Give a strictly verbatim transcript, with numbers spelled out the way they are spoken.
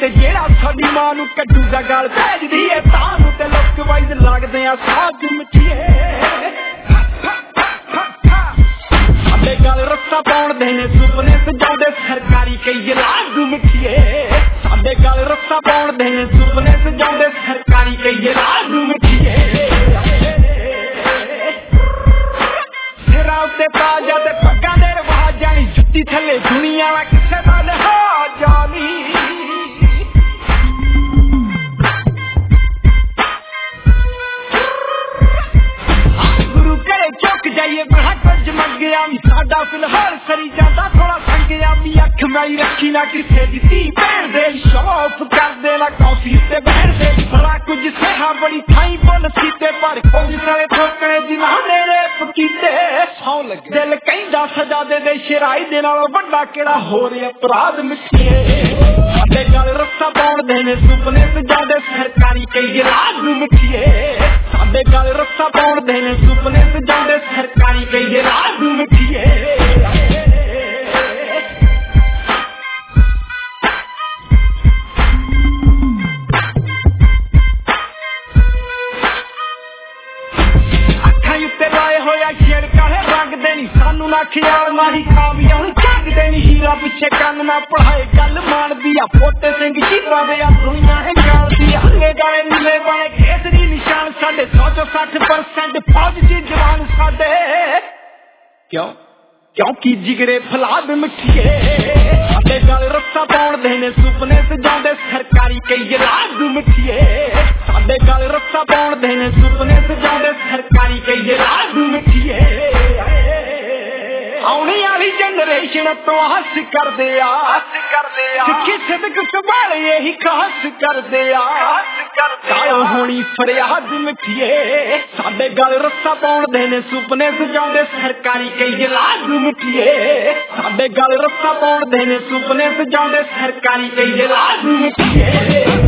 ते जेड़ा साडी मां नूं कड्डू दा गाल भेजदी है तां ते लुक वाइज लगदे आ साज मिठिए साडे गल रस्सा पाउण दे ने सुपने सजाउंदे सरकारी कई लागू मिठिए साडे गल रस्सा पाउण दे ने सुपने सजाउंदे सरकारी कई लागू मिठिए सिरा उत्ते ताजा ते पग्गां दे रवाज जानी जुत्ती थल्ले दुनिया दा किसे दा लिहाज जानी गुरु करे चुक जाइए बड़ा कुछ मंगया साडा फिलहाल सरी जाता थोड़ा संगया भी अख मेरी रखी ना किसे दी धी भैन दे शौफ कर देना कॉफी ते बहन दे बड़ा कुछ सहा बड़ी थाई बोल सीते पर कोई सारे ठोकने जिन्हां ने पकीते सौ लगे दिल कहंदा सजा दे दे शराई दे नालों वड्डा केड़ा होर अपराध मिठिए साडे गल रस्सा पाउण दे ने सुपने सजाउंदे सरकारी कई लागू मिठिए साडे गल रस्सा पाउण दे ने सुपने सजाउंदे सरकारी कई लागू मिठिए सानू ना ख्याल ना ही कामयाब जग दे नी हीरा पिछे कंन ना पढ़ाए गल मानदी आ पोते सिंह शीरा दे आ दुनिया है जालदी हंगे गाए नीले वाले केसरी निशान साडे सौ चो साठ परसेंट फौज दी जवान साडे क्यों क्योंकि जिगरे फलाद मिठिए साडे गल रस्सा पाउण दे ने सुपने सजाउंदे सरकारी कई लागू मिठिए साडे गल रस्सा पाउण दे ने सुपने सजाउंदे सरकारी कई लागू मिठिए आने वाली जनरेशन तो हस कर दे सिक्खी सिदक संभाले यही खास कर दे होनी फरियाद मिठिए साडे गल रस्सा पाउण दे ने सुपने सजाउंदे सरकारी कई लागू मिठिए साडे गल रस्सा पाउण दे ने सुपने सजाउंदे सरकारी कई लागू मिठिए